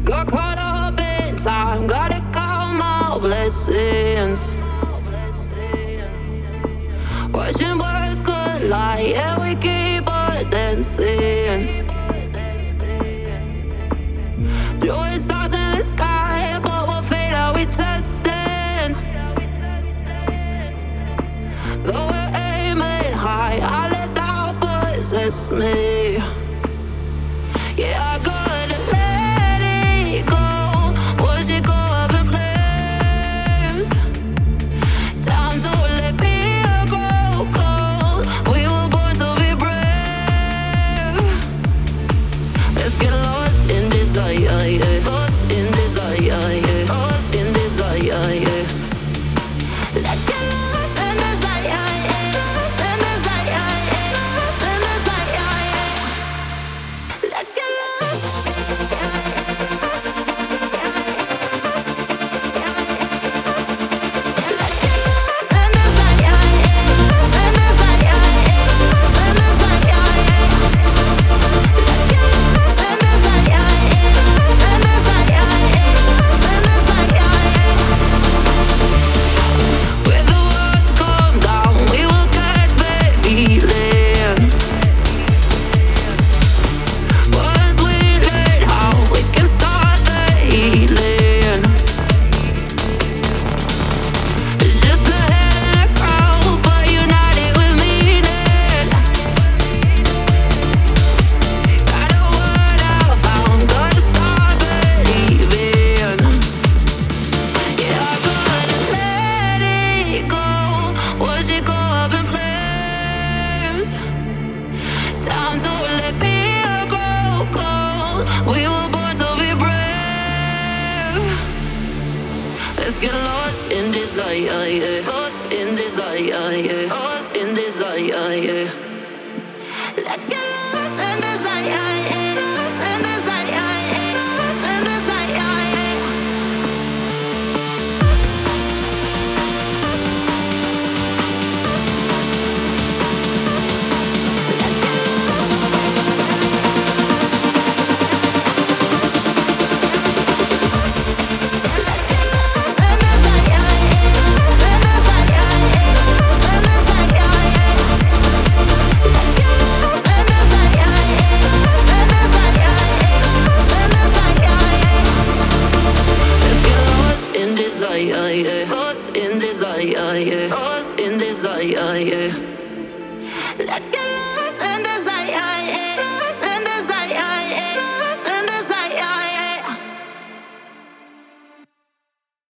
Got caught up in time, gotta count my blessings. Watching words collide, yeah, we keep on dancing. Throwing stars in the sky, but what fate are we testing? Though we're aiming high, I let doubt possess me. Yeah, I gotta let it go. Watch it go up in flames. Time to let fear grow cold. We were born to be brave. Let's get lost in desire, yeah. Lost in desire, yeah. Lost in desire, yeah. Let's get lost in desire, yeah. Lost in desire, yeah. Lost in desire, yeah. Let's get Lost in desire, yeah. Lost in desire, yeah. Let's get